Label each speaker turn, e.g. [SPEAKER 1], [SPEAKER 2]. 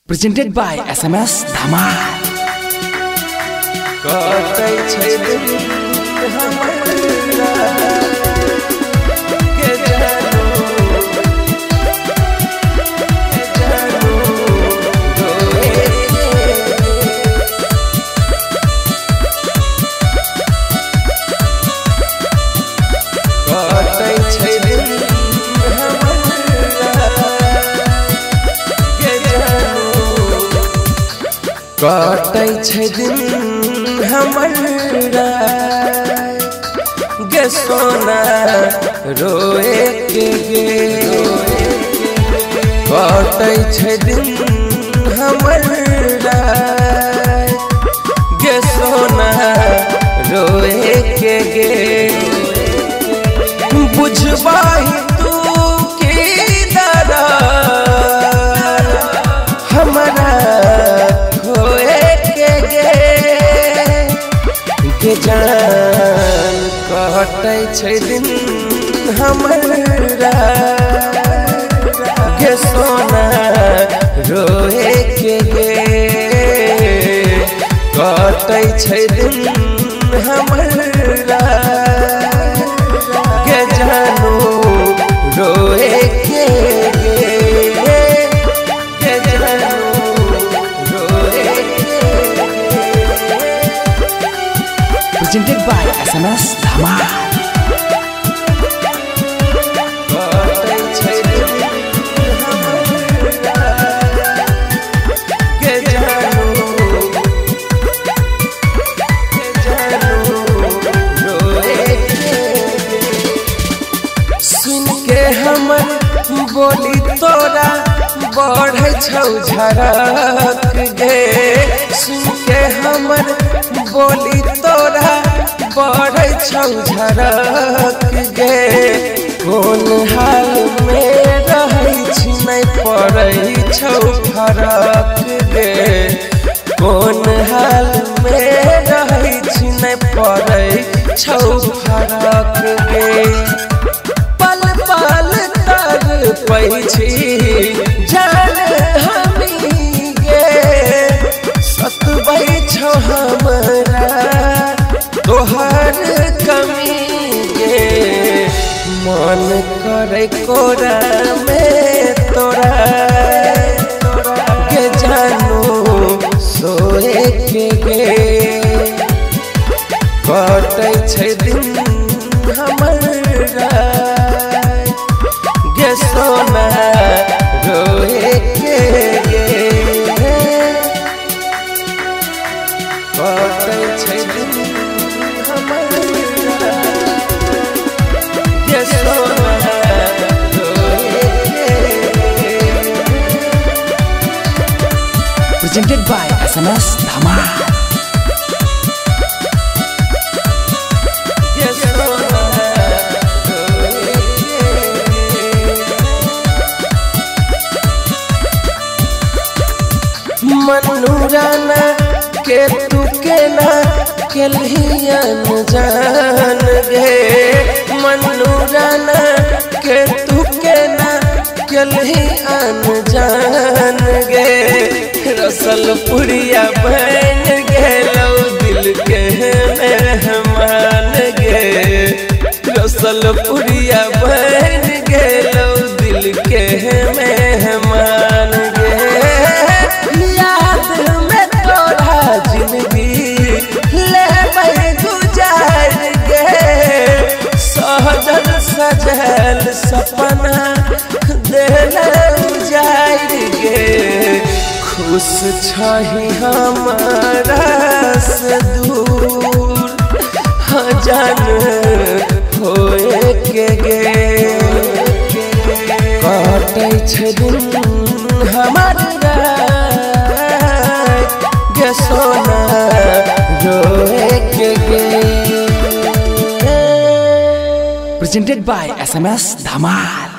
[SPEAKER 1] Presented by SMS Dhamal.
[SPEAKER 2] कटै छै दिन हमरा गे सोना रोए के गे कटै छै दिन हमरा गे सोना रोए के गे बुझबाही तू की दरा हमरा जान कटै छै दिन हमरा गे सोना रोए के गे कटै छै दिन हमरा गे जानू रोए के गे
[SPEAKER 1] Presented by SMS Dhamal.
[SPEAKER 2] सुन के हमर बोली तोरा बढ़ै छौ झरक गे सुन के हमर बोली तोरा बढ़ै छौ झरक गे कोन हाल में रहै छी नहीं पड़ै छौ फरक गे कोन हाल में रहै छी नहीं पड़ै छौ फरक गे पल पल तर पै छी जान हमी गे सतबै छौ हमरा तोहर कमी गे मन करे कोरा में तोरा गे जानू सोए के गे कटै छै दिन हमरा गे सोना रोए के गे कटै छै दिन हमरा गे सोना रोए के
[SPEAKER 1] Presented by SMS Dhamal.
[SPEAKER 2] मनूराना के तू के ना केलहियन जान गे मनूराना के तू के ना केलहियन जान गे रसलपुरिया बन गेलौ दिल के मेहमान गे रसलपुरिया बन गेलौ दिल के मेहमान गे सजल सपना देना उजाड़ गे खुश छही हमारा से दूर जान होए के गे कटै छै दिन हमारा गे सोना रोए के गे
[SPEAKER 1] Presented by SMS Dhamal.